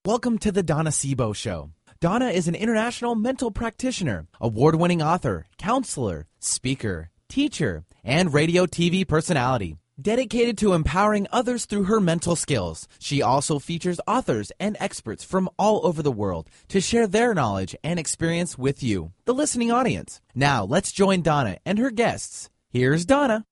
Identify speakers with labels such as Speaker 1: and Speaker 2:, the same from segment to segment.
Speaker 1: Welcome to the Donna Sebo Show. Donna is an international mental practitioner, award-winning author, counselor, speaker, teacher, and radio TV personality. Dedicated to empowering others through her mental skills, she also features authors and experts from all over the world to share their knowledge and experience with you, the listening audience. Now, let's join Donna and her guests. Here's Donna.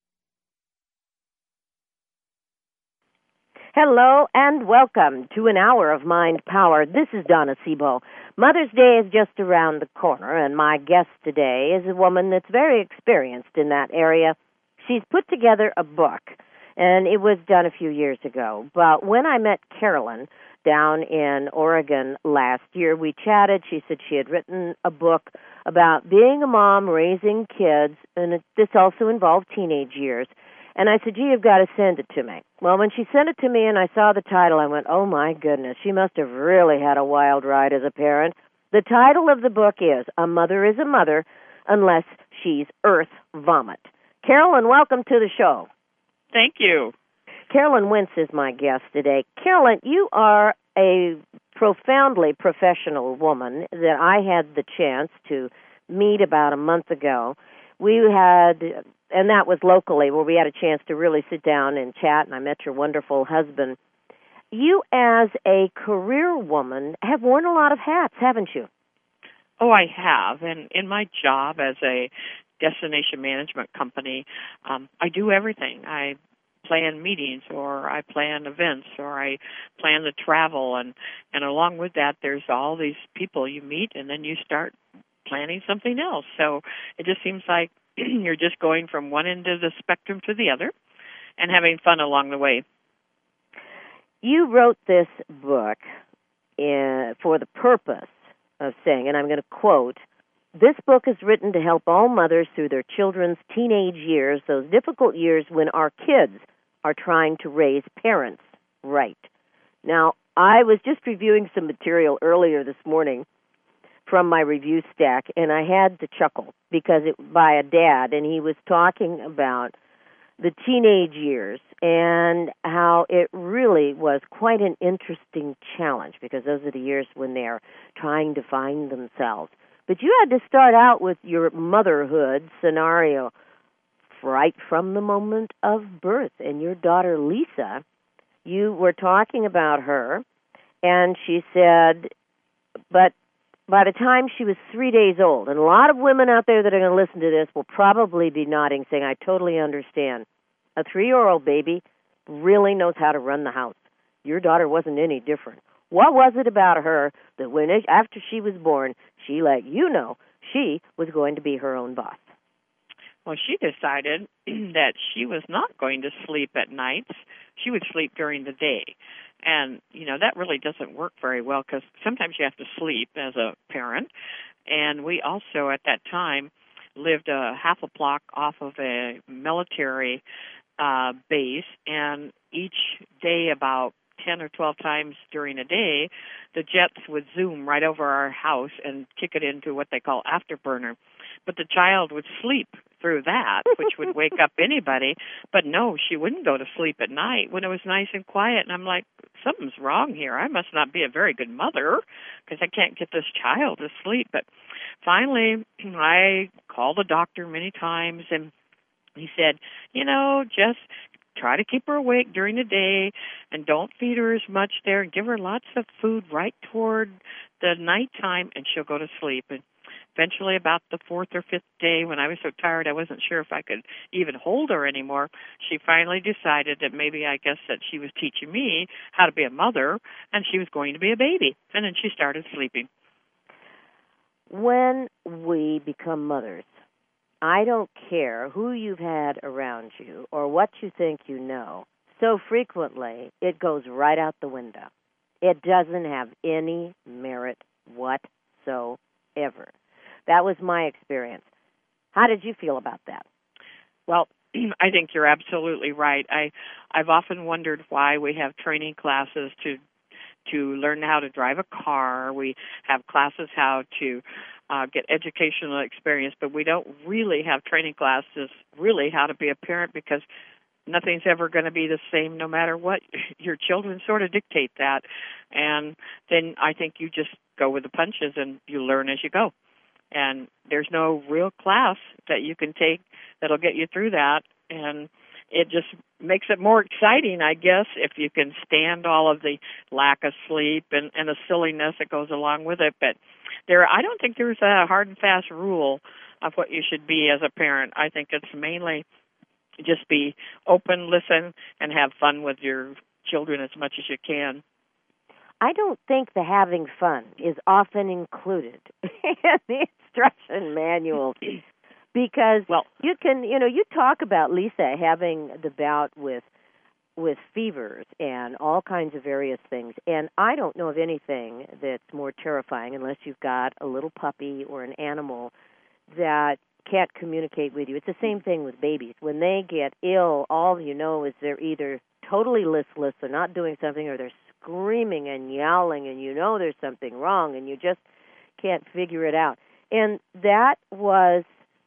Speaker 2: Hello and welcome to an hour of Mind Power. This is Donna Sebo. Mother's Day is just around the corner, and my guest today is a woman that's very experienced in that area. She's put together a book, and it was done a few years ago. But when I met Carolyn down in Oregon last year, we chatted. She said she had written a book about being a mom, raising kids, and this also involved teenage years. And I said, gee, you've got to send it to me. Well, when she sent it to me and I saw the title, I went, oh, my goodness, she must have really had a wild ride as a parent. The title of the book is A Mother is a Mother Unless She's Earth Vomit. Carolyn, welcome to the show.
Speaker 3: Thank you.
Speaker 2: Carolyn Wentz is my guest today. Carolyn, you are a profoundly professional woman that I had the chance to meet about a month ago. We had, and that was locally, where we had a chance to really sit down and chat, and I met your wonderful husband. You, as a career woman, have worn a lot of hats, haven't you?
Speaker 3: Oh, I have. And in my job as a destination management company, I do everything. I plan meetings, or I plan events, or I plan the travel, and along with that, there's all these people you meet, and then you start planning something else. So it just seems like you're just going from one end of the spectrum to the other and having fun along the way.
Speaker 2: You wrote this book for the purpose of saying, and I'm going to quote, this book is written to help all mothers through their children's teenage years, those difficult years when our kids are trying to raise parents right. Now, I was just reviewing some material earlier this morning from my review stack, and I had to chuckle because it by a dad, and he was talking about the teenage years and how it really was quite an interesting challenge, because those are the years when they're trying to find themselves. But you had to start out with your motherhood scenario right from the moment of birth. And your daughter, Lisa, you were talking about her, and she said, but by the time she was 3 days old, and a lot of women out there that are going to listen to this will probably be nodding, saying, I totally understand. A 3-year-old baby really knows how to run the house. Your daughter wasn't any different. What was it about her that after she was born, she let you know she was going to be her own boss?
Speaker 3: Well, she decided that she was not going to sleep at nights. She would sleep during the day. And, that really doesn't work very well, because sometimes you have to sleep as a parent. And we also, at that time, lived a half a block off of a military base, and each day, about 10 or 12 times during a day, the jets would zoom right over our house and kick it into what they call afterburner. But the child would sleep through that, which would wake up anybody. But no, she wouldn't go to sleep at night when it was nice and quiet. And I'm like, something's wrong here. I must not be a very good mother, because I can't get this child to sleep. But finally, I called the doctor many times, and he said, just try to keep her awake during the day, and don't feed her as much there, and give her lots of food right toward the nighttime, and she'll go to sleep. And eventually, about the 4th or 5th day, when I was so tired I wasn't sure if I could even hold her anymore, she finally decided that maybe, I guess, that she was teaching me how to be a mother, and she was going to be a baby. And then she started sleeping.
Speaker 2: When we become mothers, I don't care who you've had around you or what you think you know. So frequently, it goes right out the window. It doesn't have any merit whatsoever. That was my experience. How did you feel about that?
Speaker 3: Well, I think you're absolutely right. I've often wondered why we have training classes to learn how to drive a car. We have classes how to get educational experience, but we don't really have training classes really how to be a parent, because nothing's ever going to be the same no matter what. Your children sort of dictate that. And then I think you just go with the punches and you learn as you go. And there's no real class that you can take that'll get you through that. And it just makes it more exciting, I guess, if you can stand all of the lack of sleep and the silliness that goes along with it. But I don't think there's a hard and fast rule of what you should be as a parent. I think it's mainly just be open, listen, and have fun with your children as much as you can.
Speaker 2: I don't think the having fun is often included in the instruction manuals because you can, you talk about Lisa having the bout with fevers and all kinds of various things, and I don't know of anything that's more terrifying unless you've got a little puppy or an animal that can't communicate with you. It's the same thing with babies. When they get ill, all you know is they're either totally listless or not doing something, or they're screaming and yowling, and you know there's something wrong, and you just can't figure it out. And that was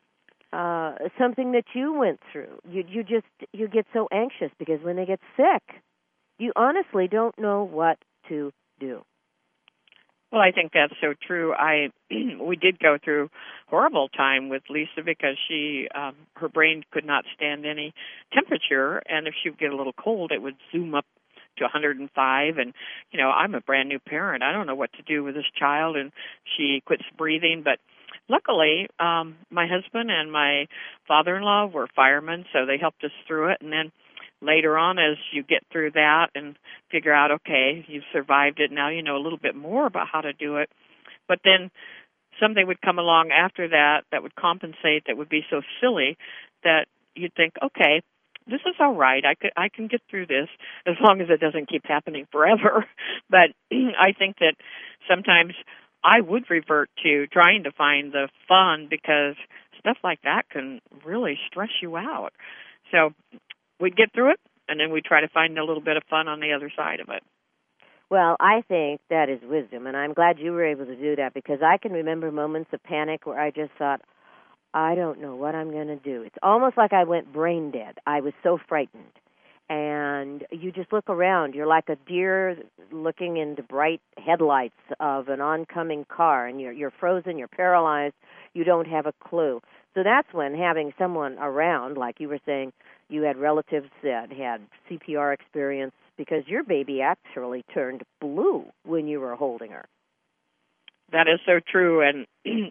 Speaker 2: something that you went through. You get so anxious because when they get sick, you honestly don't know what to do.
Speaker 3: Well, I think that's so true. We did go through horrible time with Lisa because her brain could not stand any temperature, and if she would get a little cold, it would zoom up to 105. And I'm a brand new parent. I don't know what to do with this child, and she quits breathing. But luckily, my husband and my father-in-law were firemen, so they helped us through it. And then later on, as you get through that and figure out, okay, you've survived it, now you know a little bit more about how to do it. But then something would come along after that would compensate, that would be so silly that you'd think, okay, this is all right. I can get through this as long as it doesn't keep happening forever. But I think that sometimes I would revert to trying to find the fun because stuff like that can really stress you out. So we'd get through it, and then we'd try to find a little bit of fun on the other side of it.
Speaker 2: Well, I think that is wisdom, and I'm glad you were able to do that because I can remember moments of panic where I just thought, I don't know what I'm going to do. It's almost like I went brain dead. I was so frightened. And you just look around. You're like a deer looking into bright headlights of an oncoming car, and you're frozen, you're paralyzed, you don't have a clue. So that's when having someone around, like you were saying, you had relatives that had CPR experience, because your baby actually turned blue when you were holding her.
Speaker 3: That is so true, and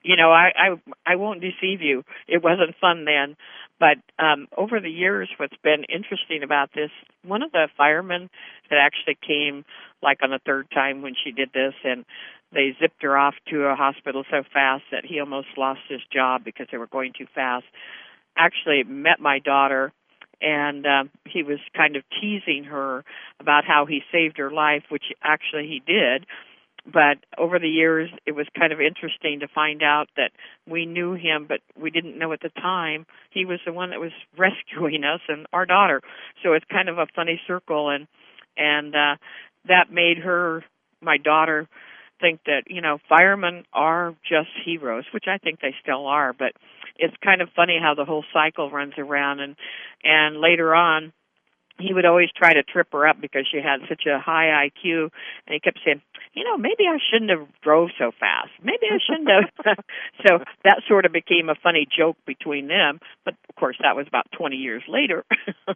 Speaker 3: I won't deceive you. It wasn't fun then, but over the years, what's been interesting about this, one of the firemen that actually came like on the third time when she did this, and they zipped her off to a hospital so fast that he almost lost his job because they were going too fast, actually met my daughter, and he was kind of teasing her about how he saved her life, which actually he did. But over the years, it was kind of interesting to find out that we knew him, but we didn't know at the time he was the one that was rescuing us and our daughter. So it's kind of a funny circle, and that made my daughter, think that, firemen are just heroes, which I think they still are. But it's kind of funny how the whole cycle runs around, and later on, he would always try to trip her up because she had such a high IQ, and he kept saying, maybe I shouldn't have drove so fast. Maybe I shouldn't have. So that sort of became a funny joke between them. But, of course, that was about 20 years later.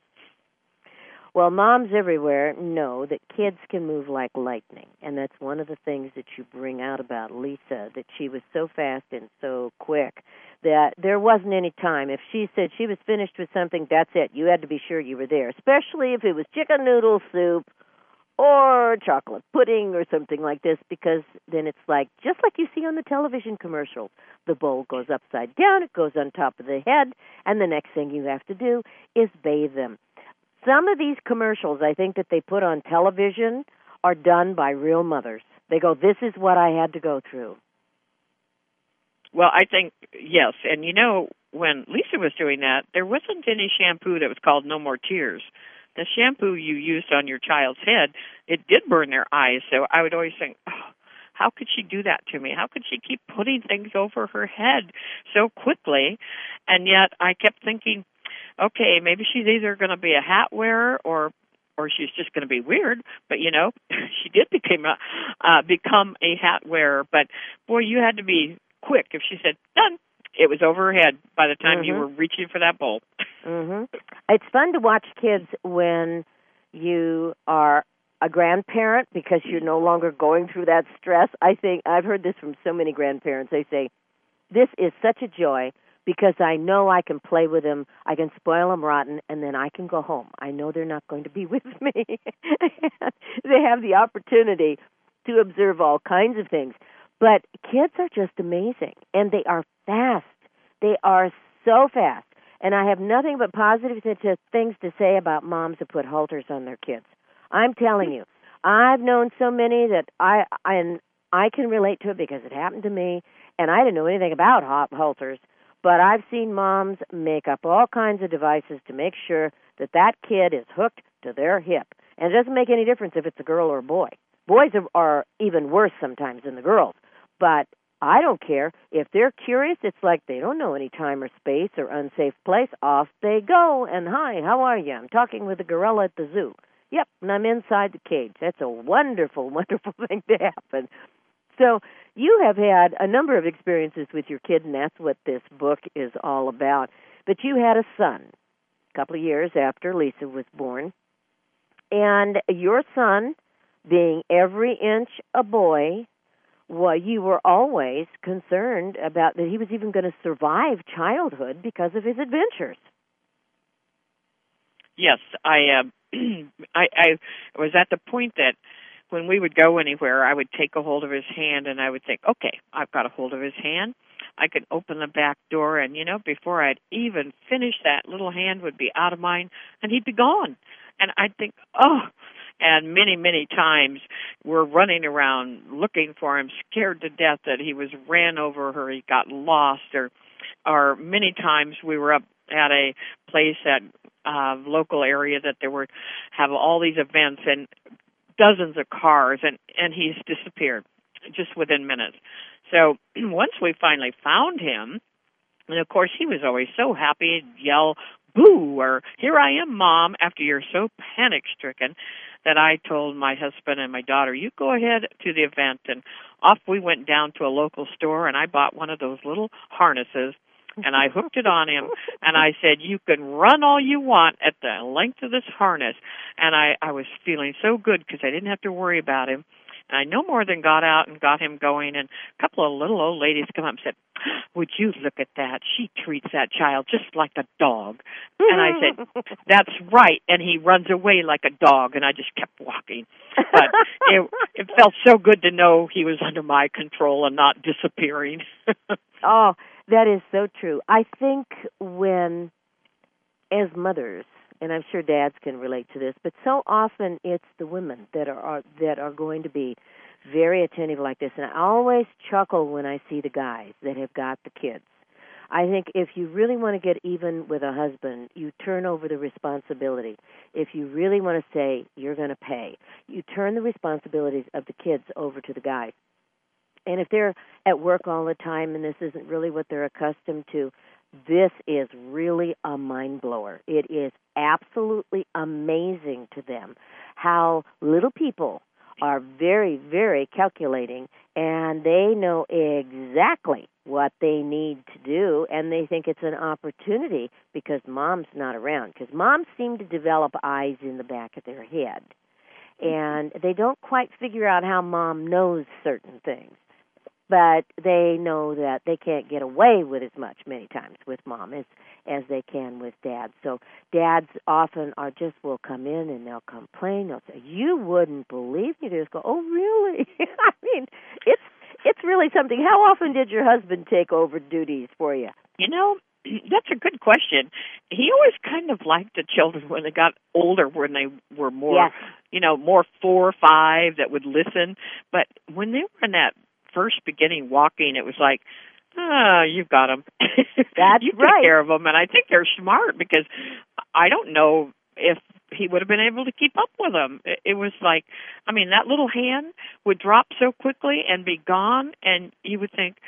Speaker 2: Well, moms everywhere know that kids can move like lightning, and that's one of the things that you bring out about Lisa, that she was so fast and so quick that there wasn't any time. If she said she was finished with something, that's it. You had to be sure you were there, especially if it was chicken noodle soup or chocolate pudding or something like this, because then it's like, just like you see on the television commercials, the bowl goes upside down, it goes on top of the head, and the next thing you have to do is bathe them. Some of these commercials, I think, that they put on television are done by real mothers. They go, this is what I had to go through.
Speaker 3: Well, I think, yes. And, when Lisa was doing that, there wasn't any shampoo that was called No More Tears. The shampoo you used on your child's head, it did burn their eyes. So I would always think, how could she do that to me? How could she keep putting things over her head so quickly? And yet I kept thinking, okay, maybe she's either going to be a hat wearer or she's just going to be weird. But she did become a hat wearer. But boy, you had to be quick. If she said done, it was over her head by the time you were reaching for that bowl.
Speaker 2: It's fun to watch kids when you are a grandparent because you're no longer going through that stress. I think I've heard this from so many grandparents. They say, this is such a joy because I know I can play with them, I can spoil them rotten, and then I can go home. I know they're not going to be with me. They have the opportunity to observe all kinds of things. But kids are just amazing, and they are fast. They are so fast. And I have nothing but positive things to say about moms who put halters on their kids. I'm telling you, I've known so many that I can relate to it because it happened to me, and I didn't know anything about halters. But I've seen moms make up all kinds of devices to make sure that kid is hooked to their hip. And it doesn't make any difference if it's a girl or a boy. Boys are even worse sometimes than the girls. But I don't care. If they're curious, it's like they don't know any time or space or unsafe place. Off they go. And hi, how are you? I'm talking with a gorilla at the zoo. Yep, and I'm inside the cage. That's a wonderful, wonderful thing to happen. So you have had a number of experiences with your kid, and that's what this book is all about. But you had a son a couple of years after Lisa was born, and your son, being every inch a boy, well, you were always concerned about that he was even going to survive childhood because of his adventures.
Speaker 3: Yes, I was at the point that when we would go anywhere, I would take a hold of his hand, and I would think, okay, I've got a hold of his hand. I could open the back door, and, before I'd even finish, that little hand would be out of mine, and he'd be gone. And I'd think, oh, and many, many times we're running around looking for him, scared to death that he was ran over or he got lost, or many times we were up at a place at local area that there were have all these events and dozens of cars, and he's disappeared just within minutes. So once we finally found him, and of course he was always so happy, he'd yell, boo, or here I am, Mom, after you're so panic-stricken, that I told my husband and my daughter, you go ahead to the event. And off we went down to a local store, and I bought one of those little harnesses, and I hooked it on him, and I said, you can run all you want at the length of this harness. And I was feeling so good because I didn't have to worry about him. And I no more than got out and got him going, and a couple of little old ladies come up and said, would you look at that? She treats that child just like a dog. And I said, that's right, and he runs away like a dog, and I just kept walking. But it felt so good to know he was under my control and not disappearing.
Speaker 2: Oh, that is so true. I think when, as mothers, and I'm sure dads can relate to this, but so often it's the women that are going to be very attentive like this. And I always chuckle when I see the guys that have got the kids. I think if you really want to get even with a husband, you turn over the responsibility. If you really want to say you're going to pay, you turn the responsibilities of the kids over to the guys. And if they're at work all the time and this isn't really what they're accustomed to, this is really a mind blower. It is absolutely amazing to them how little people are very, very calculating, and they know exactly what they need to do, and they think it's an opportunity because mom's not around. Because moms seem to develop eyes in the back of their head, and they don't quite figure out how mom knows certain things. But they know that they can't get away with as much many times with mom as they can with dad. So dads often will come in and they'll complain. They'll say, you wouldn't believe me. They just go, oh, really? I mean, it's really something. How often did your husband take over duties for you?
Speaker 3: That's a good question. He always kind of liked the children when they got older, when they were more, more 4 or 5 that would listen. But when they were in that first beginning walking, it was like, you've got them.
Speaker 2: That's
Speaker 3: you
Speaker 2: right.
Speaker 3: Take care of them. And I think they're smart because I don't know if he would have been able to keep up with them. It was like, that little hand would drop so quickly and be gone, and you would think,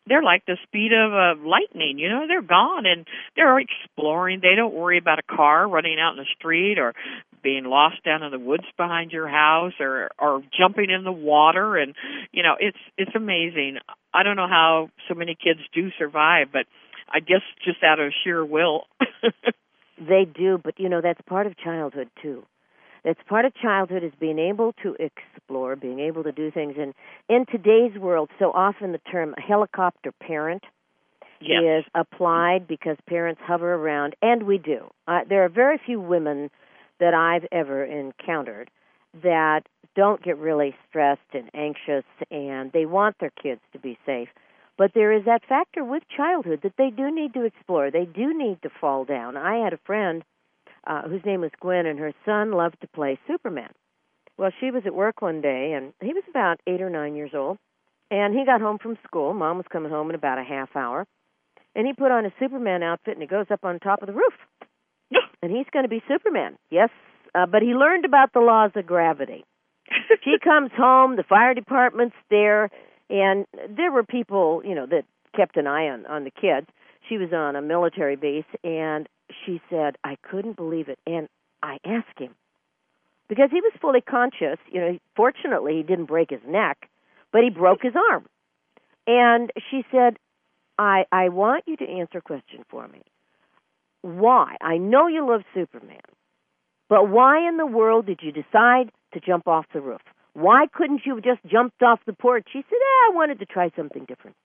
Speaker 3: they're like the speed of lightning. You know, they're gone and they're exploring. They don't worry about a car running out in the street or being lost down in the woods behind your house or jumping in the water. And you know, it's amazing. I don't know how so many kids do survive, but I guess just out of sheer will.
Speaker 2: They do, but you know, that's part of childhood too. That's part of childhood, is being able to explore, being able to do things. And in today's world, so often the term helicopter parent is applied because parents hover around, and we do. There are very few women that I've ever encountered that don't get really stressed and anxious, and they want their kids to be safe. But there is that factor with childhood that they do need to explore. They do need to fall down. I had a friend whose name was Gwen, and her son loved to play Superman. Well, she was at work one day, and he was about 8 or 9 years old, and he got home from school. Mom was coming home in about a half hour, and he put on his Superman outfit, and he goes up on top of the roof. And he's going to be Superman, yes, but he learned about the laws of gravity. She comes home, the fire department's there, and there were people, you know, that kept an eye on the kids. She was on a military base, and she said, I couldn't believe it. And I asked him, because he was fully conscious. You know, fortunately, he didn't break his neck, but he broke his arm. And she said, I want you to answer a question for me. Why? I know you love Superman, but why in the world did you decide to jump off the roof? Why couldn't you have just jumped off the porch? She said, I wanted to try something different.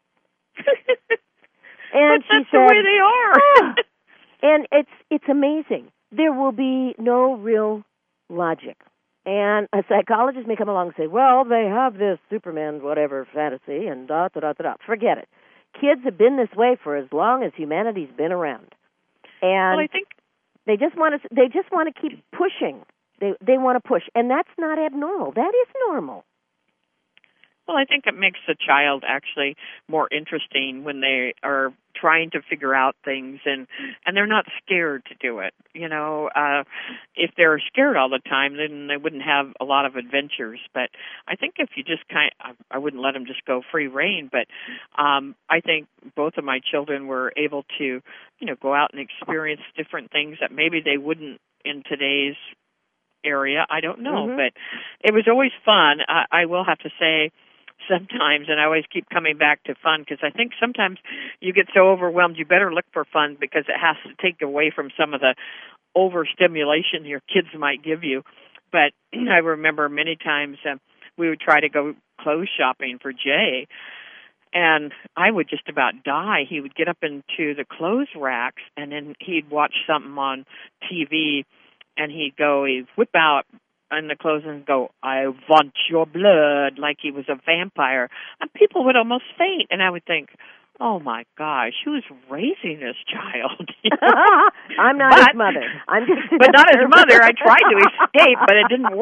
Speaker 2: And
Speaker 3: but
Speaker 2: she
Speaker 3: that's
Speaker 2: said,
Speaker 3: the way they are.
Speaker 2: And it's amazing. There will be no real logic. And a psychologist may come along and say, well, they have this Superman whatever fantasy and da-da-da-da-da. Forget it. Kids have been this way for as long as humanity's been around. And
Speaker 3: well, I think
Speaker 2: they just want to keep pushing. They want to push, and that's not abnormal. That is normal.
Speaker 3: Well, I think it makes the child actually more interesting when they are trying to figure out things and they're not scared to do it. You know, if they're scared all the time, then they wouldn't have a lot of adventures. But I think if you just I wouldn't let them just go free rein. But I think both of my children were able to, you know, go out and experience different things that maybe they wouldn't in today's area. I don't know, but it was always fun. I will have to say, sometimes, and I always keep coming back to fun, because I think sometimes you get so overwhelmed, you better look for fun, because it has to take away from some of the overstimulation your kids might give you. But I remember many times we would try to go clothes shopping for Jay, and I would just about die. He would get up into the clothes racks, and then he'd watch something on TV, and he'd whip out in the clothes and go, I want your blood, like he was a vampire. And people would almost faint. And I would think, oh, my gosh, who's raising this child?
Speaker 2: I'm not his mother. I'm just
Speaker 3: but not his mother. I tried to escape, but it didn't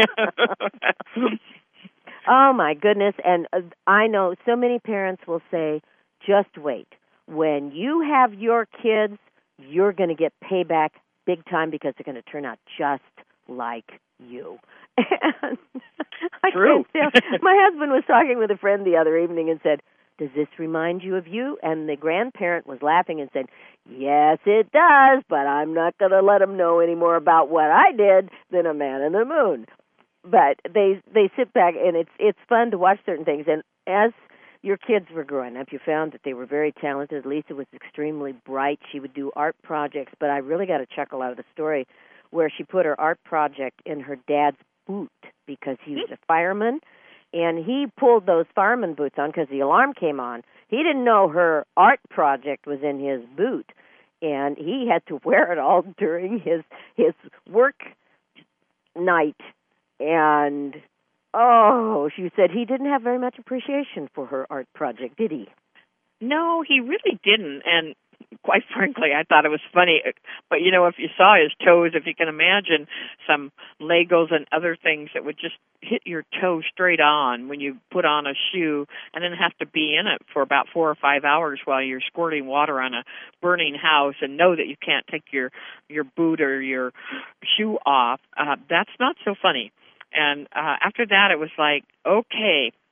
Speaker 3: work.
Speaker 2: Oh, my goodness. And I know so many parents will say, just wait. When you have your kids, you're going to get payback big time, because they're going to turn out just like you. And
Speaker 3: True.
Speaker 2: My husband was talking with a friend the other evening and said, does this remind you of you? And the grandparent was laughing and said, yes, it does, but I'm not going to let him know any more about what I did than a man in the moon. But they sit back, and it's fun to watch certain things. And as your kids were growing up, you found that they were very talented. Lisa was extremely bright. She would do art projects, but I really got a chuckle out of the story where she put her art project in her dad's boot, because he was a fireman, and he pulled those fireman boots on because the alarm came on. He didn't know her art project was in his boot, and he had to wear it all during his work night. And, she said he didn't have very much appreciation for her art project, did he?
Speaker 3: No, he really didn't, and quite frankly, I thought it was funny. But, you know, if you saw his toes, if you can imagine some Legos and other things that would just hit your toe straight on when you put on a shoe, and then have to be in it for about 4 or 5 hours while you're squirting water on a burning house, and know that you can't take your boot or your shoe off, that's not so funny. And after that, it was like, okay,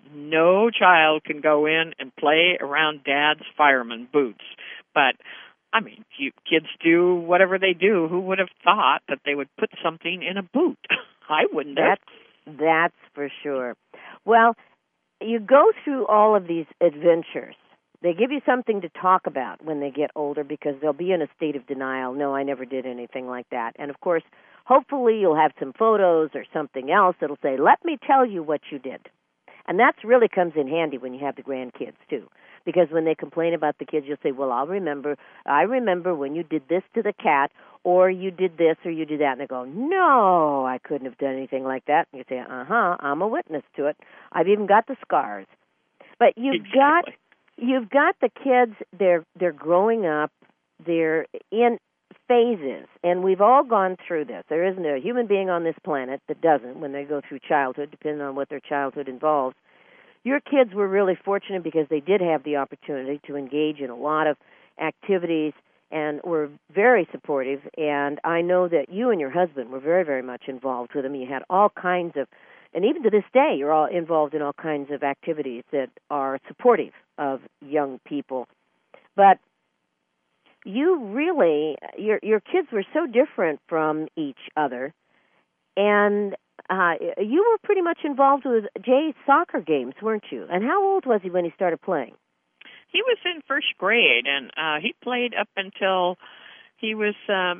Speaker 3: no child can go in and play around Dad's fireman boots. But, I mean, kids do whatever they do. Who would have thought that they would put something in a boot? I wouldn't have.
Speaker 2: That's for sure. Well, you go through all of these adventures. They give you something to talk about when they get older because they'll be in a state of denial. No, I never did anything like that. And, of course, hopefully you'll have some photos or something else that'll say, let me tell you what you did. And that really comes in handy when you have the grandkids, too. Because when they complain about the kids, you'll say, well, I remember when you did this to the cat, or you did this, or you did that. And they go, no, I couldn't have done anything like that. And you say, I'm a witness to it. I've even got the scars. But you've got the kids, they're growing up, they're in phases, and we've all gone through this. There isn't a human being on this planet that doesn't when they go through childhood, depending on what their childhood involves. Your kids were really fortunate because they did have the opportunity to engage in a lot of activities and were very supportive, and I know that you and your husband were very, very much involved with them. You had all kinds of, and even to this day, you're all involved in all kinds of activities that are supportive of young people. But you really, your kids were so different from each other, and you were pretty much involved with Jay's soccer games, weren't you? And how old was he when he started playing?
Speaker 3: He was in first grade, and he played up until he was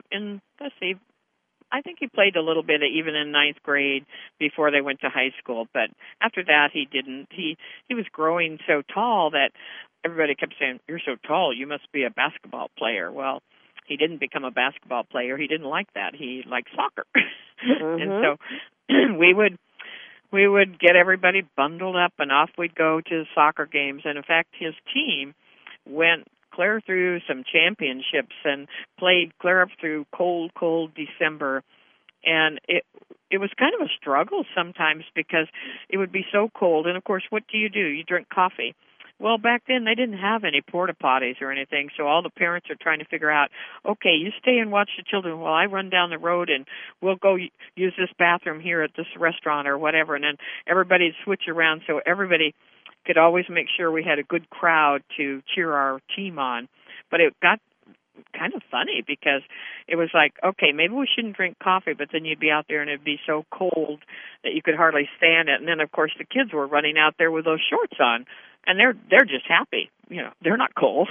Speaker 3: I think he played a little bit even in ninth grade before they went to high school. But after that, he didn't. He was growing so tall that everybody kept saying, you're so tall, you must be a basketball player. Well, he didn't become a basketball player. He didn't like that. He liked soccer. Mm-hmm. And so we would get everybody bundled up, and off we'd go to soccer games. And, in fact, his team went clear through some championships and played clear up through cold, cold December. And it was kind of a struggle sometimes because it would be so cold. And, of course, what do? You drink coffee. Well, back then they didn't have any porta potties or anything, so all the parents are trying to figure out, okay, you stay and watch the children while I run down the road and we'll go use this bathroom here at this restaurant or whatever, and then everybody'd switch around so everybody could always make sure we had a good crowd to cheer our team on. But it got kind of funny because it was like, okay, maybe we shouldn't drink coffee, but then you'd be out there and it'd be so cold that you could hardly stand it. And then, of course, the kids were running out there with those shorts on. And they're just happy. You know, they're not cold.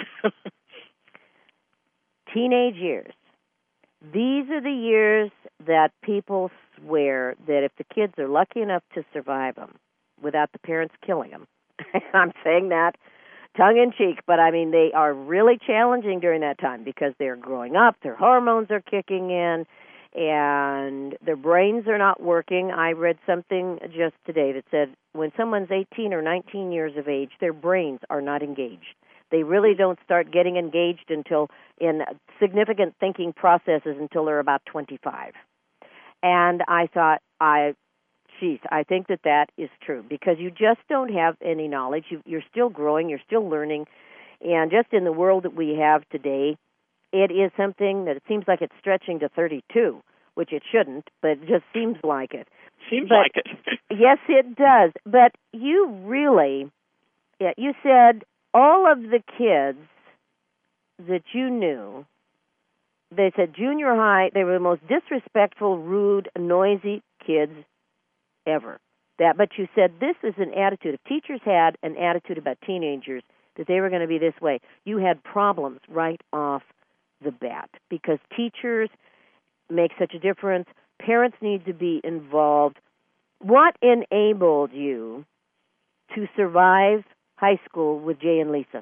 Speaker 2: Teenage years. These are the years that people swear that if the kids are lucky enough to survive them without the parents killing them, I'm saying that tongue-in-cheek, but I mean they are really challenging during that time because they're growing up, their hormones are kicking in, and their brains are not working. I read something just today that said when someone's 18 or 19 years of age, their brains are not engaged. They really don't start getting engaged until in significant thinking processes until they're about 25. And I thought, I think that is true because you just don't have any knowledge. You're still growing. You're still learning. And just in the world that we have today, it is something that it seems like it's stretching to 32, which it shouldn't, but it just seems like it.
Speaker 3: Like it.
Speaker 2: Yes, it does. But you really, you said all of the kids that you knew, they said junior high, they were the most disrespectful, rude, noisy kids ever. But you said this is an attitude. If teachers had an attitude about teenagers that they were going to be this way, you had problems right off the bat because teachers make such a difference. Parents need to be involved. What enabled you to survive high school with Jay and Lisa?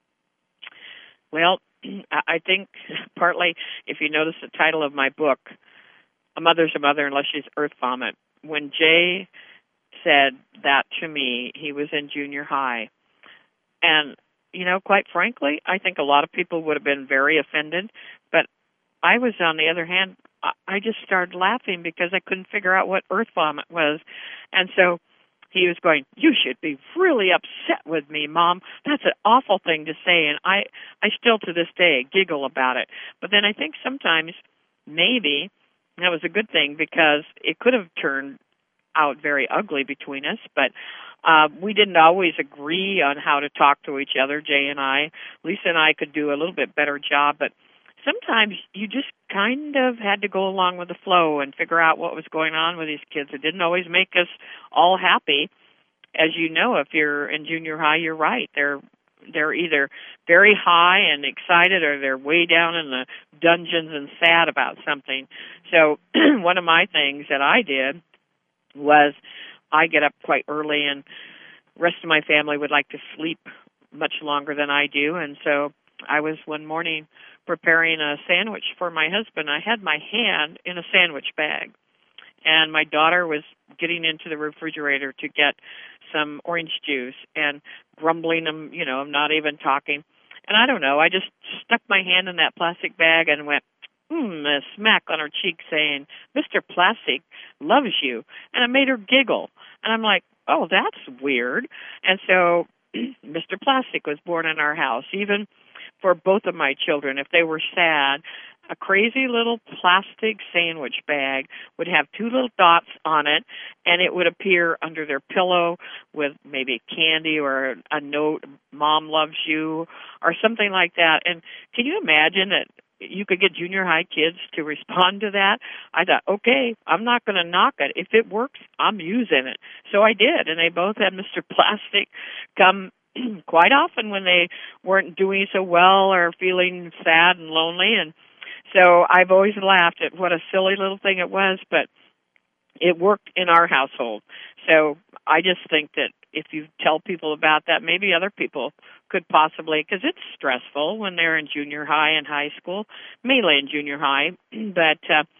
Speaker 3: Well, I think partly, if you notice the title of my book, A Mother's a Mother Unless She's Earth Vomit, when Jay said that to me, he was in junior high. And you know, quite frankly, I think a lot of people would have been very offended. But I was, on the other hand, I just started laughing because I couldn't figure out what earth vomit was. And so he was going, you should be really upset with me, Mom. That's an awful thing to say. And I still to this day giggle about it. But then I think sometimes maybe that was a good thing because it could have turned out very ugly between us, but we didn't always agree on how to talk to each other, Jay and I. Lisa and I could do a little bit better job, but sometimes you just kind of had to go along with the flow and figure out what was going on with these kids. It didn't always make us all happy. As you know, if you're in junior high, you're right. They're either very high and excited, or they're way down in the dungeons and sad about something. So one of my things that I did was I get up quite early, and the rest of my family would like to sleep much longer than I do. And so I was one morning preparing a sandwich for my husband. I had my hand in a sandwich bag, and my daughter was getting into the refrigerator to get some orange juice and grumbling, I'm not even talking. And I don't know, I just stuck my hand in that plastic bag and went, a smack on her cheek saying, "Mr. Plastic loves you." And it made her giggle. And I'm like, oh, that's weird. And so Mr. Plastic was born in our house. Even for both of my children, if they were sad, a crazy little plastic sandwich bag would have two little dots on it, and it would appear under their pillow with maybe candy or a note, "Mom loves you," or something like that. And can you imagine that you could get junior high kids to respond to that? I thought, okay, I'm not going to knock it. If it works, I'm using it. So I did, and they both had Mr. Plastic come quite often when they weren't doing so well or feeling sad and lonely. And so I've always laughed at what a silly little thing it was, but it worked in our household. So I just think that if you tell people about that, maybe other people could possibly, because it's stressful when they're in junior high and high school, mainly in junior high. But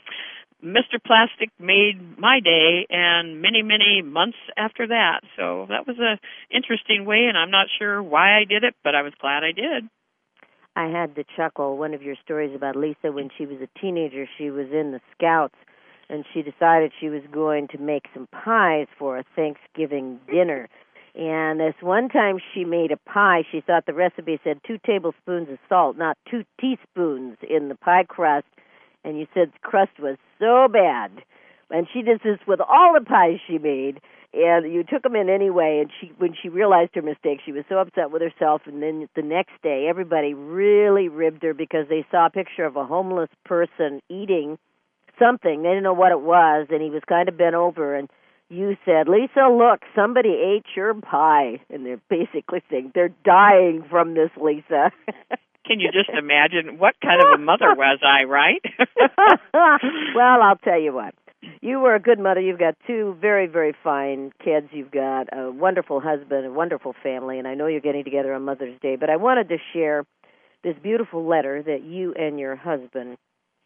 Speaker 3: Mr. Plastic made my day, and many, many months after that. So that was an interesting way, and I'm not sure why I did it, but I was glad I did.
Speaker 2: I had to chuckle. One of your stories about Lisa, when she was a teenager, she was in the Scouts, and she decided she was going to make some pies for a Thanksgiving dinner. And this one time she made a pie, she thought the recipe said 2 tablespoons of salt, not 2 teaspoons in the pie crust. And you said the crust was so bad. And she did this with all the pies she made. And you took them in anyway, and when she realized her mistake, she was so upset with herself. And then the next day, everybody really ribbed her because they saw a picture of a homeless person eating something. They didn't know what it was, and he was kind of bent over. And you said, "Lisa, look, somebody ate your pie." And they're basically saying, they're dying from this, Lisa.
Speaker 3: Can you just imagine what kind of a mother was I, right?
Speaker 2: Well, I'll tell you what. You were a good mother. You've got 2 very, very fine kids. You've got a wonderful husband, a wonderful family, and I know you're getting together on Mother's Day. But I wanted to share this beautiful letter that you and your husband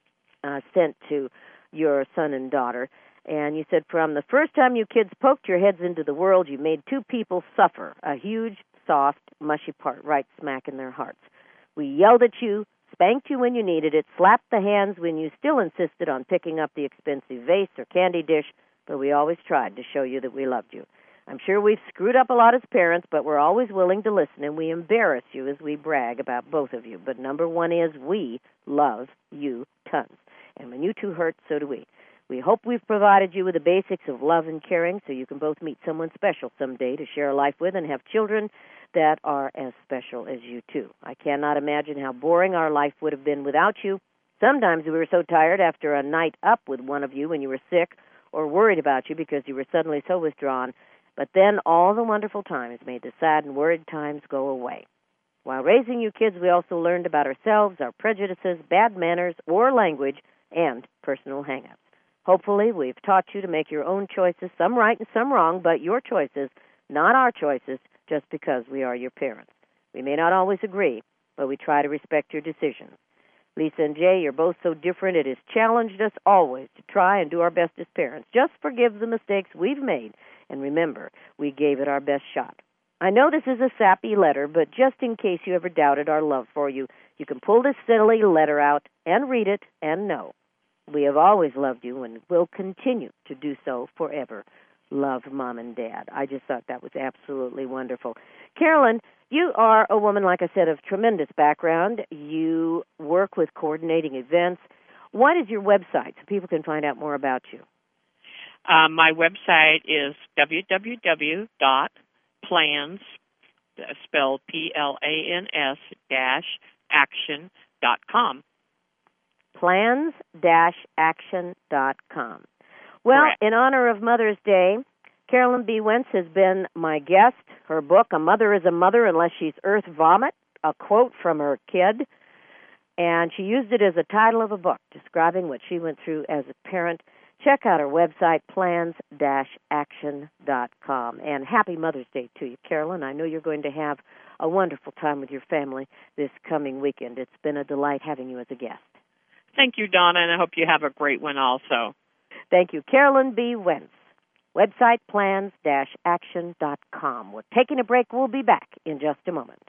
Speaker 2: sent to your son and daughter. And you said, "From the first time you kids poked your heads into the world, you made 2 people suffer a huge, soft, mushy part right smack in their hearts. We yelled at you, spanked you when you needed it, slapped the hands when you still insisted on picking up the expensive vase or candy dish, but we always tried to show you that we loved you. I'm sure we've screwed up a lot as parents, but we're always willing to listen, and we embarrass you as we brag about both of you. But number one is we love you tons. And when you 2 hurt, so do we. We hope we've provided you with the basics of love and caring so you can both meet someone special someday to share a life with and have children that are as special as you too. I cannot imagine how boring our life would have been without you. Sometimes we were so tired after a night up with one of you when you were sick or worried about you because you were suddenly so withdrawn. But then all the wonderful times made the sad and worried times go away. While raising you kids, we also learned about ourselves, our prejudices, bad manners or language, and personal hang-ups. Hopefully, we've taught you to make your own choices, some right and some wrong, but your choices, not our choices, just because we are your parents. We may not always agree, but we try to respect your decisions. Lisa and Jay, you're both so different, it has challenged us always to try and do our best as parents. Just forgive the mistakes we've made, and remember, we gave it our best shot. I know this is a sappy letter, but just in case you ever doubted our love for you, you can pull this silly letter out and read it and know. We have always loved you and will continue to do so forever. Love, Mom and Dad. I just thought that was absolutely wonderful. Carolyn, you are a woman, like I said, of tremendous background. You work with coordinating events. What is your website so people can find out more about you?
Speaker 3: My website is www.plans, spelled PLANS -action.com.
Speaker 2: plans-action.com. Well,
Speaker 3: Correct.
Speaker 2: in honor of Mother's Day, Carolyn B. Wentz has been my guest. Her book, A Mother is a Mother Unless She's Earth Vomit, a quote from her kid. And she used it as a title of a book describing what she went through as a parent. Check out her website, plans-action.com. And happy Mother's Day to you, Carolyn. I know you're going to have a wonderful time with your family this coming weekend. It's been a delight having you as a guest.
Speaker 3: Thank you, Donna, and I hope you have a great one also.
Speaker 2: Thank you. Carolyn B. Wentz. Website, plans-action.com. We're taking a break. We'll be back in just a moment.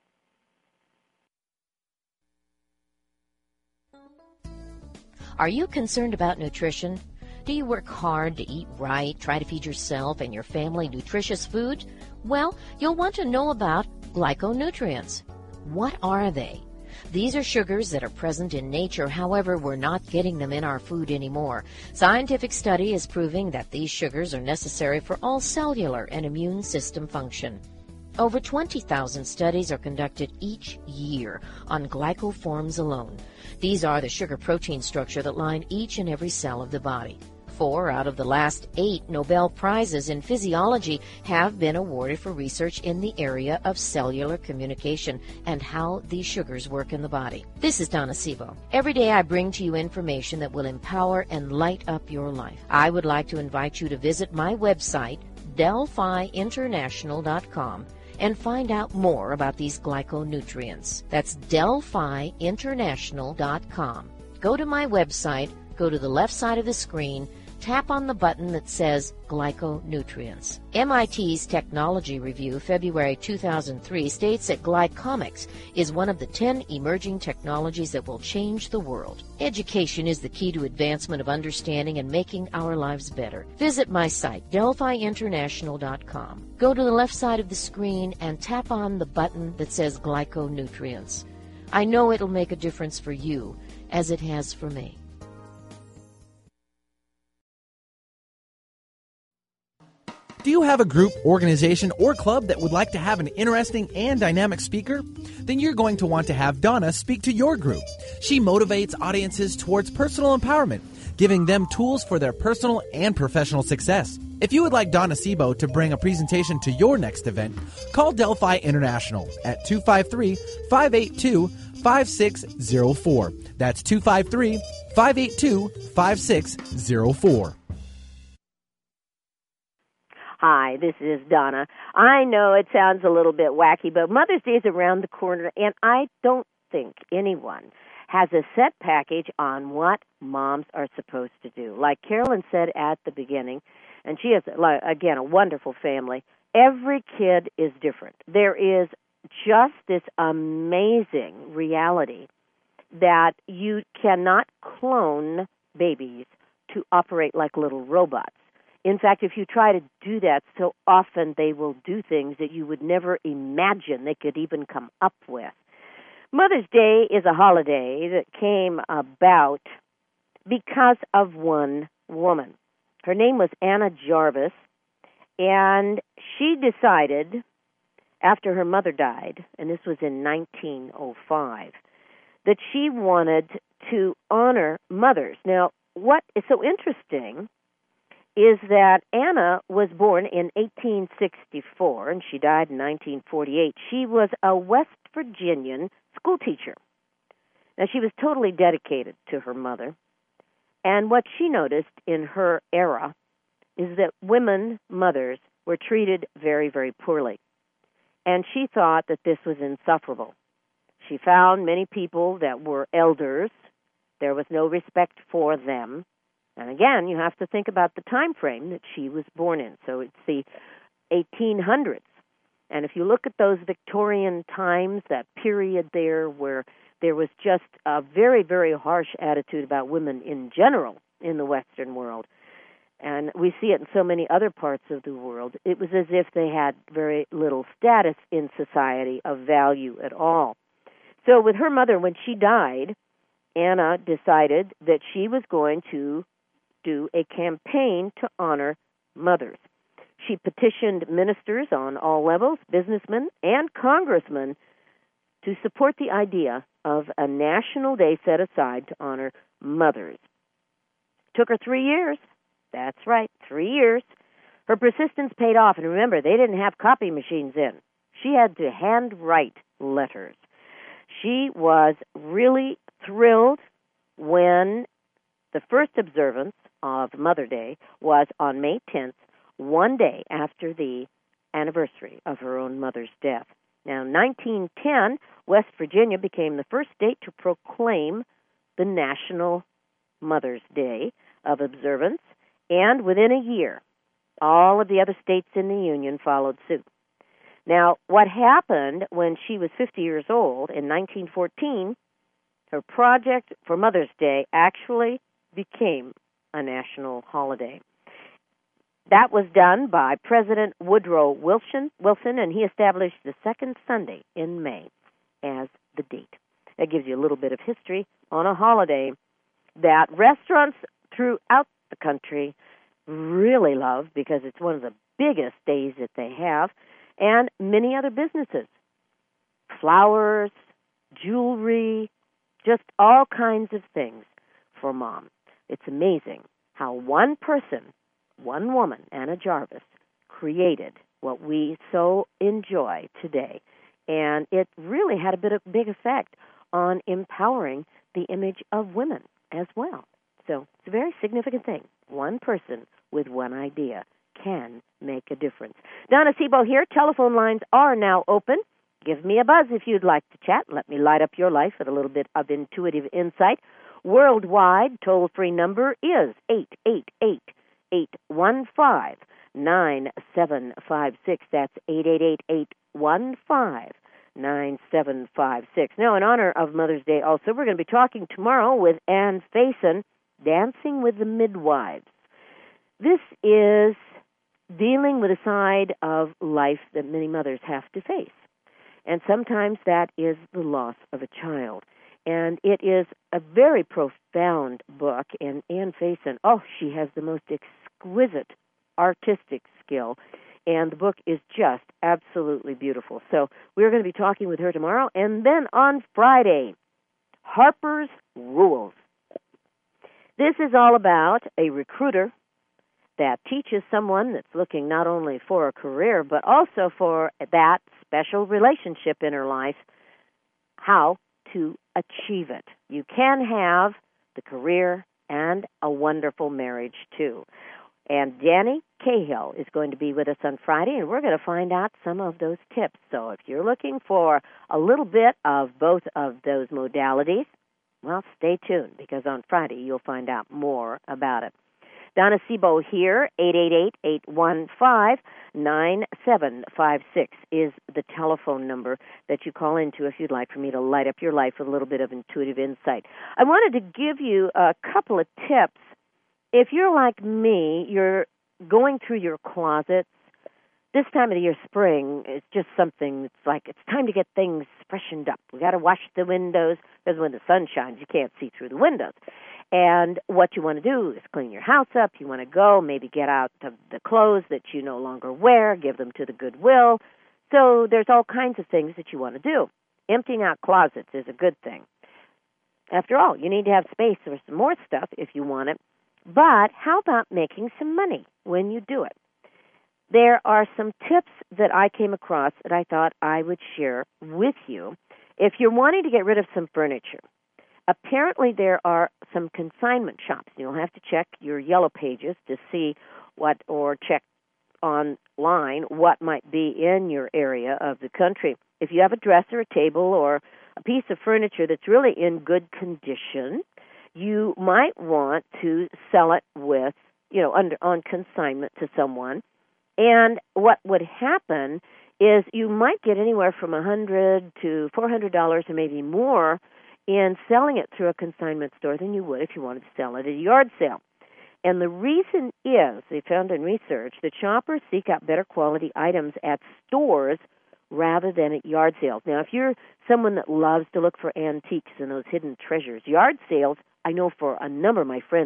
Speaker 4: Are you concerned about nutrition? Do you work hard to eat right, try to feed yourself and your family nutritious food? Well, you'll want to know about glyconutrients. What are they? These are sugars that are present in nature, however, we're not getting them in our food anymore. Scientific study is proving that these sugars are necessary for all cellular and immune system function. Over 20,000 studies are conducted each year on glycoforms alone. These are the sugar protein structure that line each and every cell of the body. 4 out of the last 8 Nobel Prizes in physiology have been awarded for research in the area of cellular communication and how these sugars work in the body. This is Donna Sebo. Every day I bring to you information that will empower and light up your life. I would like to invite you to visit my website, DelphiInternational.com, and find out more about these glyconutrients. That's DelphiInternational.com. Go to my website, go to the left side of the screen, tap on the button that says Glyconutrients. MIT's Technology Review, February 2003, states that glycomics is one of the 10 emerging technologies that will change the world. Education is the key to advancement of understanding and making our lives better. Visit my site, DelphiInternational.com. Go to the left side of the screen and tap on the button that says Glyconutrients. I know it'll make a difference for you, as it has for me.
Speaker 1: Do you have a group, organization, or club that would like to have an interesting and dynamic speaker? Then you're going to want to have Donna speak to your group. She motivates audiences towards personal empowerment, giving them tools for their personal and professional success. If you would like Donna Sebo to bring a presentation to your next event, call Delphi International at 253-582-5604. That's 253-582-5604.
Speaker 2: Hi, this is Donna. I know it sounds a little bit wacky, but Mother's Day is around the corner, and I don't think anyone has a set package on what moms are supposed to do. Like Carolyn said at the beginning, and she has, again, a wonderful family, every kid is different. There is just this amazing reality that you cannot clone babies to operate like little robots. In fact, if you try to do that, so often they will do things that you would never imagine they could even come up with. Mother's Day is a holiday that came about because of one woman. Her name was Anna Jarvis, and she decided, after her mother died, and this was in 1905, that she wanted to honor mothers. Now, what is so interesting is that Anna was born in 1864, and she died in 1948. She was a West Virginian schoolteacher. Now, she was totally dedicated to her mother, and what she noticed in her era is that women mothers were treated very, very poorly, and she thought that this was insufferable. She found many people that were elders. There was no respect for them. And again, you have to think about the time frame that she was born in. So it's the 1800s. And if you look at those Victorian times, that period there where there was just a very, very harsh attitude about women in general in the Western world, and we see it in so many other parts of the world, it was as if they had very little status in society of value at all. So with her mother, when she died, Anna decided that she was going to do a campaign to honor mothers. She petitioned ministers on all levels, businessmen and congressmen, to support the idea of a national day set aside to honor mothers. Took her 3 years. That's right, 3 years. Her persistence paid off, and remember, they didn't have copy machines then. She had to handwrite letters. She was really thrilled when the first observance of Mother Day was on May 10th, one day after the anniversary of her own mother's death. Now, in 1910, West Virginia became the first state to proclaim the National Mother's Day of observance, and within a year, all of the other states in the Union followed suit. Now, what happened when she was 50 years old in 1914, her project for Mother's Day actually became a national holiday. That was done by President Woodrow Wilson, and he established the second Sunday in May as the date. That gives you a little bit of history on a holiday that restaurants throughout the country really love because it's one of the biggest days that they have, and many other businesses. Flowers, jewelry, just all kinds of things for Mom. It's amazing how one person, one woman, Anna Jarvis, created what we so enjoy today. And it really had a big effect on empowering the image of women as well. So it's a very significant thing. One person with one idea can make a difference. Donna Sebo here. Telephone lines are now open. Give me a buzz if you'd like to chat. Let me light up your life with a little bit of intuitive insight. Worldwide, toll-free number is 888-815-9756. That's 888-815-9756. Now, in honor of Mother's Day also, we're going to be talking tomorrow with Ann Faison, Dancing with the Midwives. This is dealing with a side of life that many mothers have to face. And sometimes that is the loss of a child. And it is a very profound book. And Ann Faison, she has the most exquisite artistic skill. And the book is just absolutely beautiful. So we're going to be talking with her tomorrow. And then on Friday, Harper's Rules. This is all about a recruiter that teaches someone that's looking not only for a career, but also for that special relationship in her life, how to achieve it. You can have the career and a wonderful marriage, too. And Danny Cahill is going to be with us on Friday, and we're going to find out some of those tips. So if you're looking for a little bit of both of those modalities, well, stay tuned, because on Friday you'll find out more about it. Donna Sebo here, 888-815-9756 is the telephone number that you call into if you'd like for me to light up your life with a little bit of intuitive insight. I wanted to give you a couple of tips. If you're like me, you're going through your closets. This time of the year, spring, it's just something, it's like it's time to get things freshened up. We got to wash the windows, because when the sun shines, you can't see through the windows. And what you want to do is clean your house up. You want to go, maybe get out the clothes that you no longer wear, give them to the Goodwill. So there's all kinds of things that you want to do. Emptying out closets is a good thing. After all, you need to have space for some more stuff if you want it. But how about making some money when you do it? There are some tips that I came across that I thought I would share with you. If you're wanting to get rid of some furniture, apparently there are some consignment shops. You'll have to check your Yellow Pages to see what, or check online what might be in your area of the country. If you have a dresser, a table, or a piece of furniture that's really in good condition, you might want to sell it with, on consignment to someone. And what would happen is you might get anywhere from $100 to $400 or maybe more in selling it through a consignment store than you would if you wanted to sell it at a yard sale. And the reason is, they found in research, that shoppers seek out better quality items at stores rather than at yard sales. Now, if you're someone that loves to look for antiques and those hidden treasures, yard sales, I know for a number of my friends, is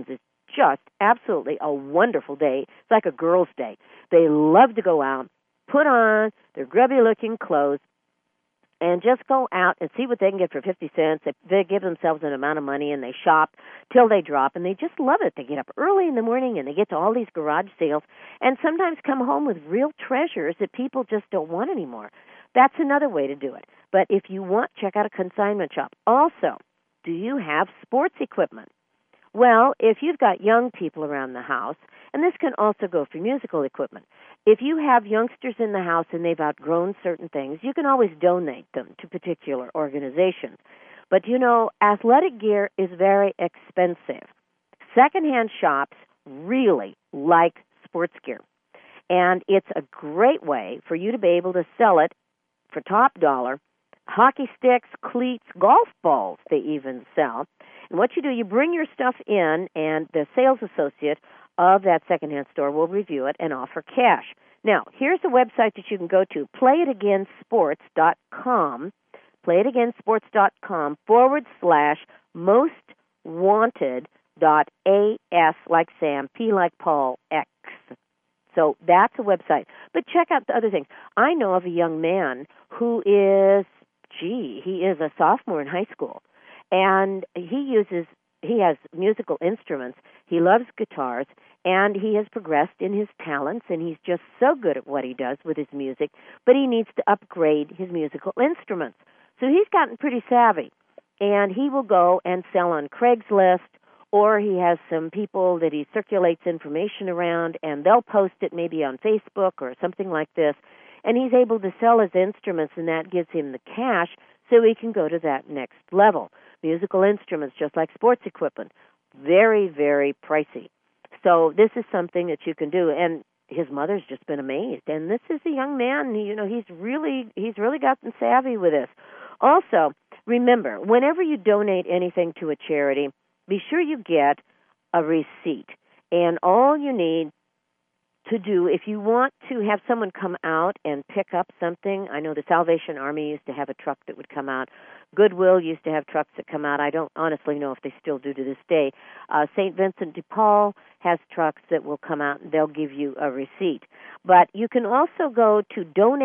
Speaker 2: just absolutely a wonderful day. It's like a girls' day. They love to go out, put on their grubby-looking clothes, and just go out and see what they can get for 50 cents. They give themselves an amount of money, and they shop till they drop, and they just love it. They get up early in the morning, and they get to all these garage sales, and sometimes come home with real treasures that people just don't want anymore. That's another way to do it. But if you want, check out a consignment shop. Also, do you have sports equipment? Well, if you've got young people around the house, and this can also go for musical equipment, if you have youngsters in the house and they've outgrown certain things, you can always donate them to particular organizations. But, athletic gear is very expensive. Secondhand shops really like sports gear. And it's a great way for you to be able to sell it for top dollar. Hockey sticks, cleats, golf balls they even sell. And what you do, you bring your stuff in, and the sales associate of that secondhand store will review it and offer cash. Now, here's a website that you can go to, playitagainsports.com, playitagainsports.com/mostwanted.as like Sam, P like Paul, X. So that's a website. But check out the other things. I know of a young man who is, he is a sophomore in high school, and he has musical instruments. He loves guitars, and he has progressed in his talents, and he's just so good at what he does with his music, but he needs to upgrade his musical instruments. So he's gotten pretty savvy, and he will go and sell on Craigslist, or he has some people that he circulates information around, and they'll post it maybe on Facebook or something like this, and he's able to sell his instruments, and that gives him the cash so he can go to that next level. Musical instruments, just like sports equipment, very, very pricey. So this is something that you can do, and his mother's just been amazed. And this is a young man, he's really gotten savvy with this. Also, remember, whenever you donate anything to a charity, be sure you get a receipt. And all you need to do, if you want to have someone come out and pick up something, I know the Salvation Army used to have a truck that would come out. Goodwill used to have trucks that come out. I don't honestly know if they still do to this day. St. Vincent de Paul has trucks that will come out, and they'll give you a receipt. But you can also go to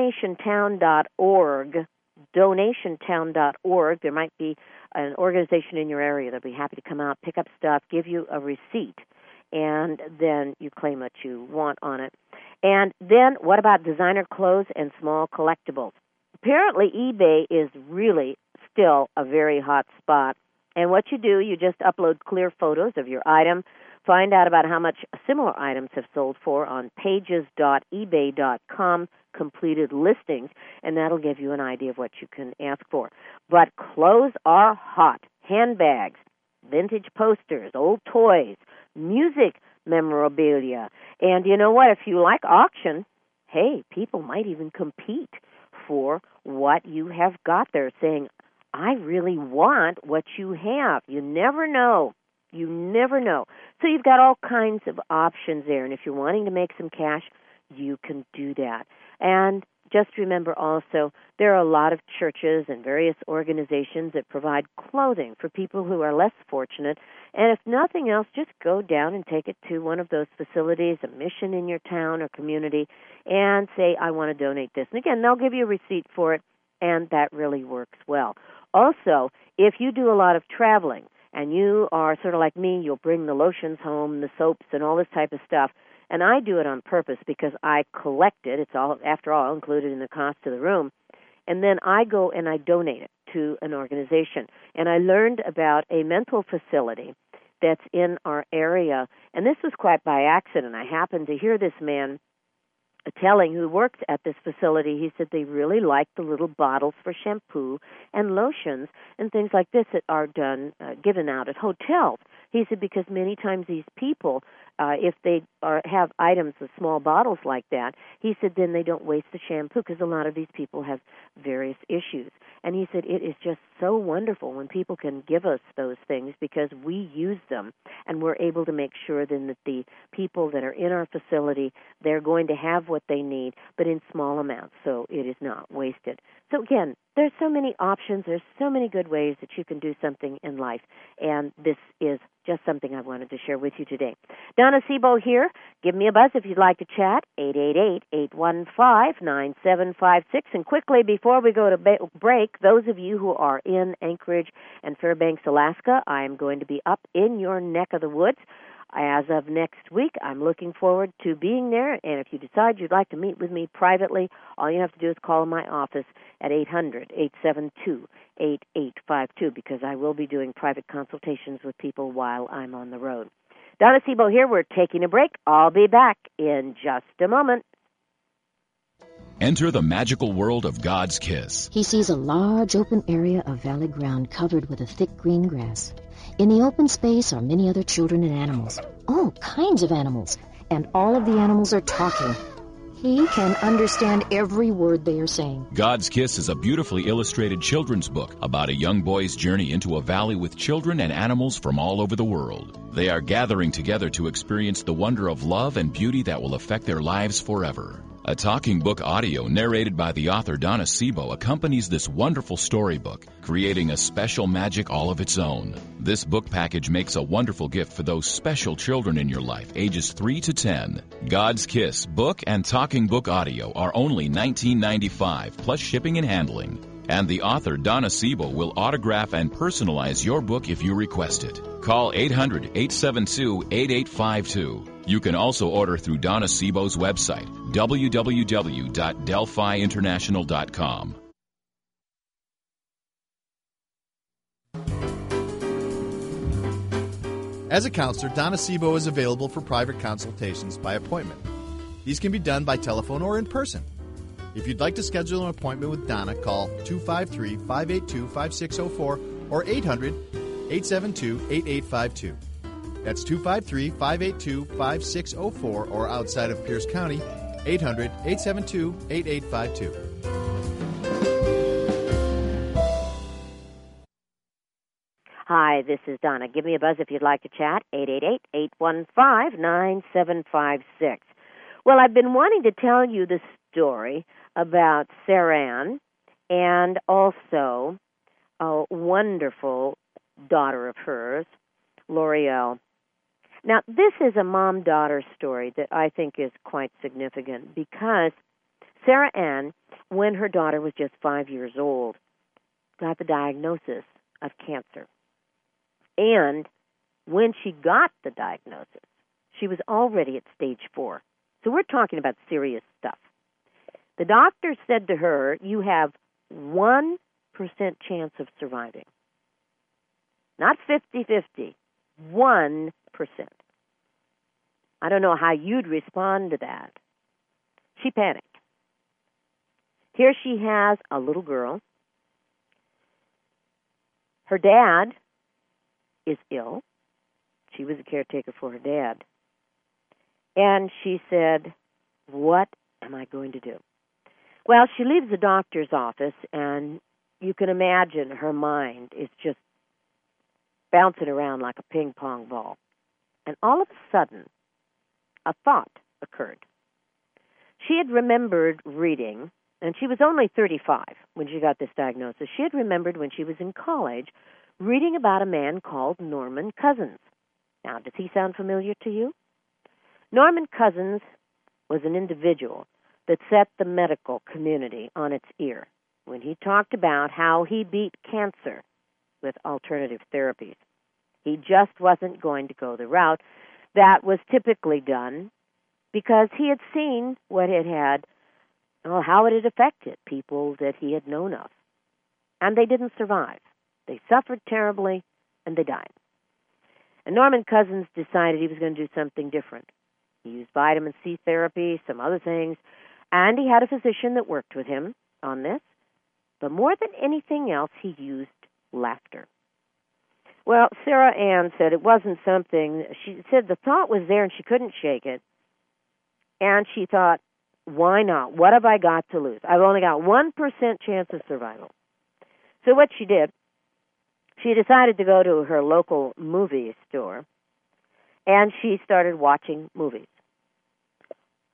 Speaker 2: donationtown.org, donationtown.org. There might be an organization in your area that'll be happy to come out, pick up stuff, give you a receipt, and then you claim what you want on it. And then what about designer clothes and small collectibles? Apparently eBay is really still a very hot spot. And what you do, you just upload clear photos of your item, find out about how much similar items have sold for on pages.ebay.com, completed listings, and that'll give you an idea of what you can ask for. But clothes are hot. Handbags, vintage posters, old toys, music memorabilia. And you know what? If you like auction, hey, people might even compete for what you have got there, saying, I really want what you have. You never know. You never know. So you've got all kinds of options there. And if you're wanting to make some cash, you can do that. And just remember also, there are a lot of churches and various organizations that provide clothing for people who are less fortunate. And if nothing else, just go down and take it to one of those facilities, a mission in your town or community, and say, I want to donate this. And again, they'll give you a receipt for it, and that really works well. Also, if you do a lot of traveling, and you are sort of like me, you'll bring the lotions home, the soaps, and all this type of stuff. And I do it on purpose because I collect it. It's all, after all, included in the cost of the room. And then I go and I donate it to an organization. And I learned about a mental facility that's in our area. And this was quite by accident. I happened to hear this man telling who works at this facility. He said they really like the little bottles for shampoo and lotions and things like this that are given out at hotels. He said because many times these people, if they have items with small bottles like that, he said then they don't waste the shampoo because a lot of these people have various issues. And he said it is just so wonderful when people can give us those things because we use them and we're able to make sure then that the people that are in our facility, they're going to have what they need, but in small amounts, so it is not wasted. So again, there's so many options. There's so many good ways that you can do something in life. And this is just something I wanted to share with you today. Donna Sebo here. Give me a buzz if you'd like to chat, 888-815-9756. And quickly, before we go to break, those of you who are in Anchorage and Fairbanks, Alaska, I'm going to be up in your neck of the woods. As of next week, I'm looking forward to being there, and if you decide you'd like to meet with me privately, all you have to do is call my office at 800-872-8852, because I will be doing private consultations with people while I'm on the road. Donna Sebo here. We're taking a break. I'll be back in just a moment.
Speaker 5: Enter the magical world of God's kiss.
Speaker 4: He sees a large open area of valley ground covered with a thick green grass. In the open space are many other children and animals, all kinds of animals, and all of the animals are talking. He can understand every word they are saying.
Speaker 5: God's Kiss is a beautifully illustrated children's book about a young boy's journey into a valley with children and animals from all over the world. They are gathering together to experience the wonder of love and beauty that will affect their lives forever. A talking book audio narrated by the author Donna Sebo accompanies this wonderful storybook, creating a special magic all of its own. This book package makes a wonderful gift for those special children in your life, ages 3 to 10. God's Kiss book and talking book audio are only $19.95 plus shipping and handling. And the author, Donna Sebo, will autograph and personalize your book if you request it. Call 800-872-8852. You can also order through Donna Sebo's website, www.delphiinternational.com.
Speaker 6: As a counselor, Donna Sebo is available for private consultations by appointment. These can be done by telephone or in person. If you'd like to schedule an appointment with Donna, call 253-582-5604 or 800-872-8852. That's 253-582-5604 or outside of Pierce County, 800-872-8852.
Speaker 2: Hi, this is Donna. Give me a buzz if you'd like to chat, 888-815-9756. Well, I've been wanting to tell you the story about Sarah Ann and also a wonderful daughter of hers, L'Oreal. Now, this is a mom-daughter story that I think is quite significant because Sarah Ann, when her daughter was just 5 years old, got the diagnosis of cancer. And when she got the diagnosis, she was already at stage 4. So we're talking about serious stuff. The doctor said to her, you have 1% chance of surviving. Not 50-50, 1%. I don't know how you'd respond to that. She panicked. Here she has a little girl. Her dad is ill. She was a caretaker for her dad. And she said, what am I going to do? Well, she leaves the doctor's office, and you can imagine her mind is just bouncing around like a ping pong ball. And all of a sudden, a thought occurred. She had remembered reading, and she was only 35 when she got this diagnosis. She had remembered when she was in college reading about a man called Norman Cousins. Now, does he sound familiar to you? Norman Cousins was an individual that set the medical community on its ear when he talked about how he beat cancer with alternative therapies. He just wasn't going to go the route that was typically done because he had seen what it had, how it had affected people that he had known of. And they didn't survive. They suffered terribly, and they died. And Norman Cousins decided he was going to do something different. He used vitamin C therapy, some other things, and he had a physician that worked with him on this. But more than anything else, he used laughter. Well, Sarah Ann said it wasn't something, she said the thought was there and she couldn't shake it. And she thought, why not? What have I got to lose? I've only got 1% chance of survival. So what she did, she decided to go to her local movie store, and she started watching movies.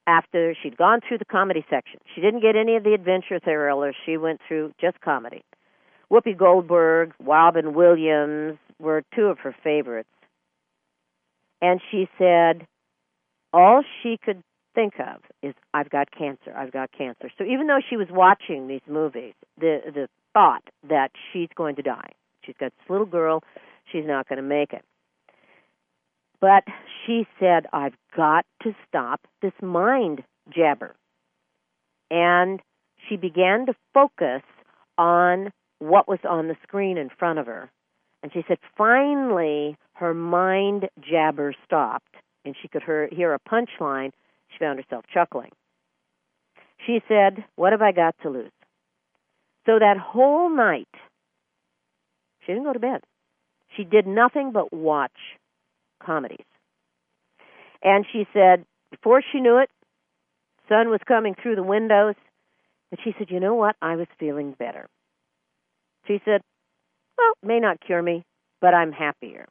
Speaker 2: after she'd gone through the comedy section. She didn't get any of the adventure thrillers. She went through just comedy. Whoopi Goldberg, Robin Williams were two of her favorites. And she said all she could think of is, I've got cancer, I've got cancer. So even though she was watching these movies, the thought that she's going to die. She's got this little girl, she's not going to make it. But she said, I've got to stop this mind jabber. And she began to focus on what was on the screen in front of her. And she said finally her mind jabber stopped, and she could hear a punchline. She found herself chuckling. She said, what have I got to lose? So that whole night, she didn't go to bed. She did nothing but watch comedies. And she said, before she knew it, sun was coming through the windows, and she said, you know what? I was feeling better. She said, well, it may not cure me, but I'm happier.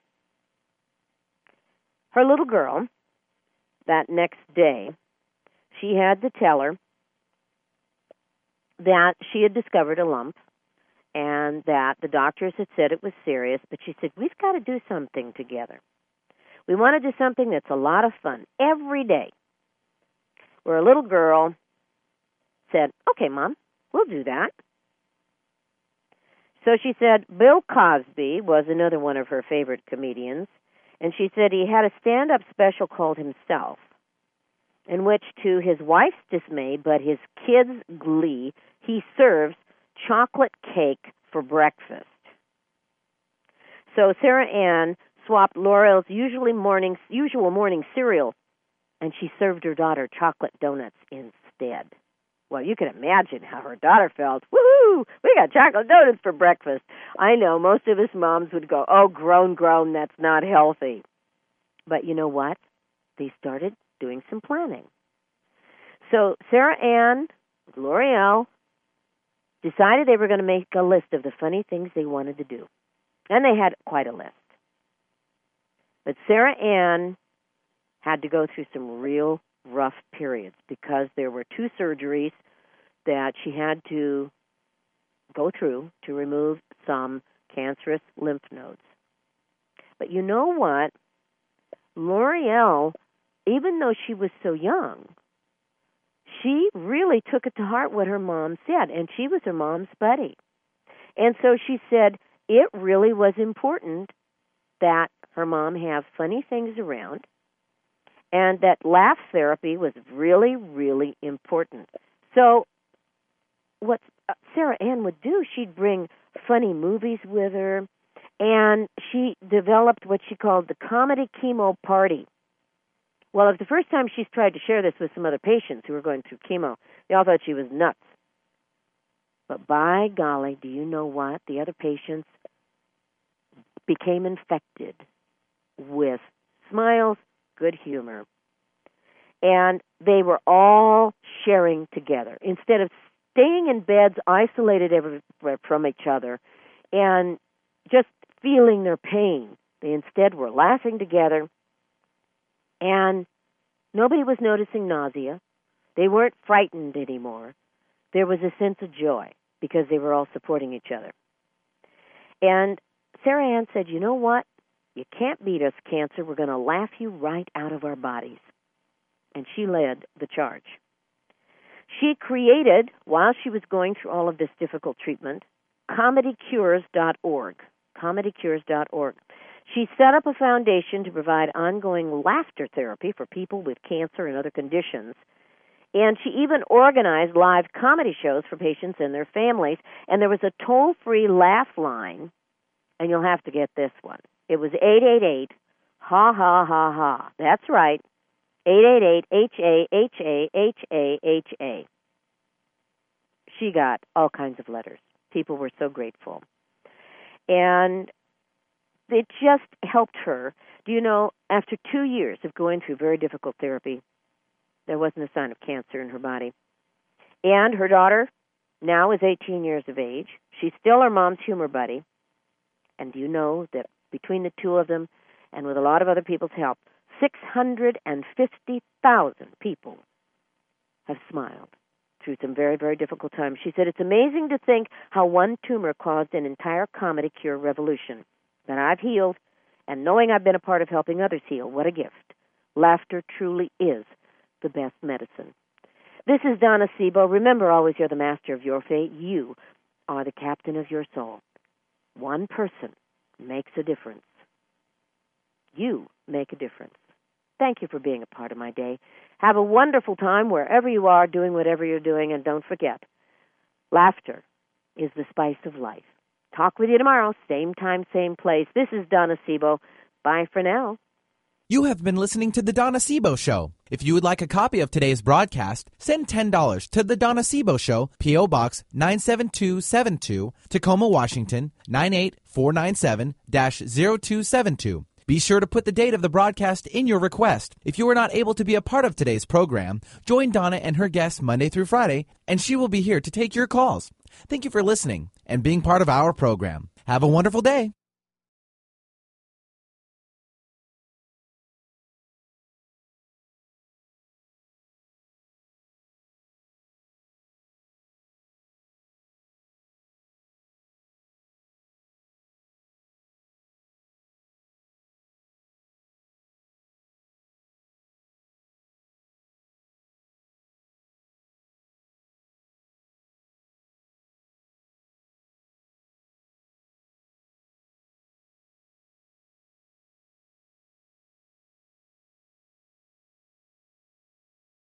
Speaker 2: Her little girl, that next day, she had to tell her that she had discovered a lump and that the doctors had said it was serious, but she said, we've got to do something together. We want to do something that's a lot of fun every day. Where a little girl said, okay, Mom, we'll do that. So she said Bill Cosby was another one of her favorite comedians, and she said he had a stand-up special called Himself, in which, to his wife's dismay but his kids' glee, he serves chocolate cake for breakfast. So Sarah Ann swapped L'Oreal's usual morning cereal, and she served her daughter chocolate donuts instead. Well, you can imagine how her daughter felt. Woohoo! We got chocolate donuts for breakfast. I know most of us moms would go, oh, grown, that's not healthy. But you know what? They started doing some planning. So Sarah Ann, L'Oreal, decided they were going to make a list of the funny things they wanted to do. And they had quite a list. But Sarah Ann had to go through some real rough periods because there were 2 surgeries that she had to go through to remove some cancerous lymph nodes. But you know what? L'Oreal, even though she was so young, she really took it to heart what her mom said, and she was her mom's buddy. And so she said it really was important that her mom have funny things around, and that laugh therapy was really, really important. So what Sarah Ann would do, she'd bring funny movies with her, and she developed what she called the comedy chemo party. Well, it was the first time she's tried to share this with some other patients who were going through chemo. They all thought she was nuts. But by golly, do you know what? The other patients became infected with smiles, good humor. And they were all sharing together. Instead of staying in beds isolated from each other and just feeling their pain, they instead were laughing together. And nobody was noticing nausea. They weren't frightened anymore. There was a sense of joy because they were all supporting each other. And Sarah Ann said, you know what? You can't beat us, cancer. We're going to laugh you right out of our bodies. And she led the charge. She created, while she was going through all of this difficult treatment, ComedyCures.org. ComedyCures.org. She set up a foundation to provide ongoing laughter therapy for people with cancer and other conditions. And she even organized live comedy shows for patients and their families. And there was a toll-free laugh line, and you'll have to get this one. It was 888-HA-HA-HA-HA. That's right, 888-HA-HA-HA-HA. She got all kinds of letters. People were so grateful. And it just helped her. Do you know, after 2 years of going through very difficult therapy, there wasn't a sign of cancer in her body. And her daughter now is 18 years of age. She's still her mom's humor buddy. And do you know that between the two of them, and with a lot of other people's help, 650,000 people have smiled through some very, very difficult times. She said, it's amazing to think how one tumor caused an entire comedy cure revolution. That I've healed, and knowing I've been a part of helping others heal, what a gift. Laughter truly is the best medicine. This is Donna Sebo. Remember always, you're the master of your fate. You are the captain of your soul. One person makes a difference. You make a difference. Thank you for being a part of my day. Have a wonderful time wherever you are, doing whatever you're doing, and don't forget, laughter is the spice of life. Talk with you tomorrow, same time, same place. This is Donna Sebo. Bye for now.
Speaker 1: You have been listening to The Donna Sebo Show. If you would like a copy of today's broadcast, send $10 to The Donna Sebo Show, P.O. Box 97272, Tacoma, Washington, 98497-0272. Be sure to put the date of the broadcast in your request. If you were not able to be a part of today's program, join Donna and her guests Monday through Friday, and she will be here to take your calls. Thank you for listening and being part of our program. Have a wonderful day.